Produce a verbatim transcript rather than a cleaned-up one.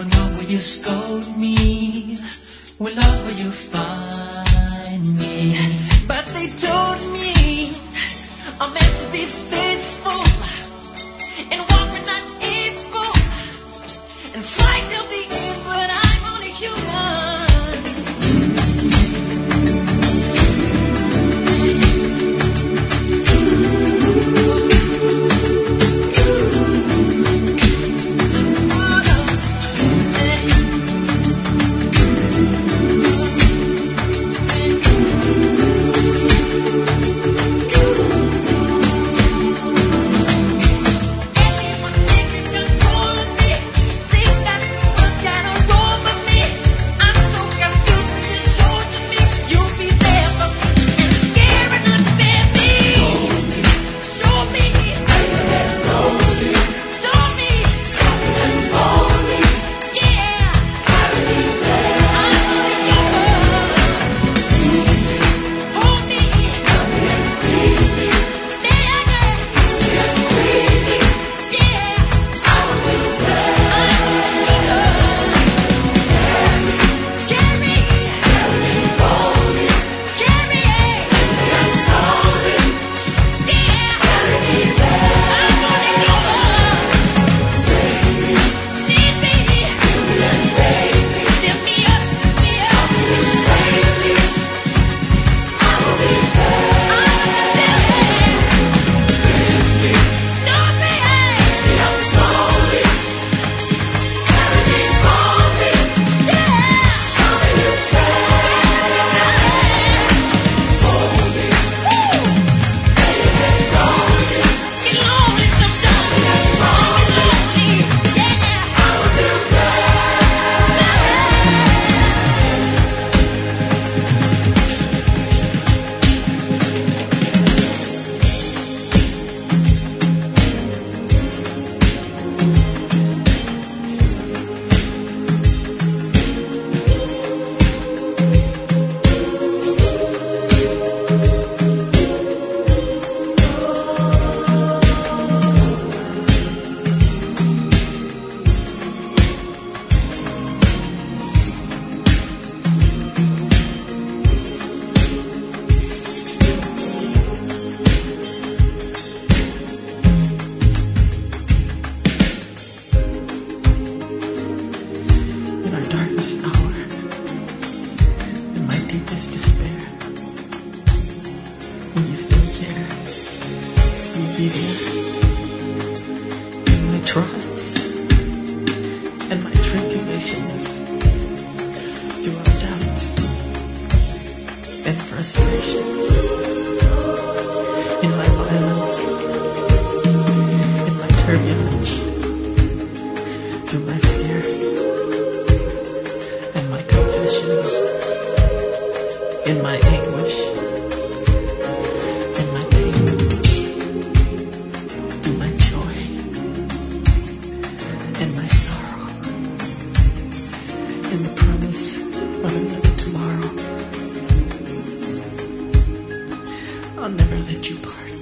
When wrong, will you scold me? When lost, will you find me? But they told me I'm meant to be faithful and walk when not able and fly till the end, but I'm only human. Will you still care? Will you be there in my trials and my tribulations, through our doubts and frustrations, in my violence, in my turbulence, through my fear and my confessions, in my anguish, in my pain, through my joy, in my sorrow, in the promise of another tomorrow. I'll never let you part.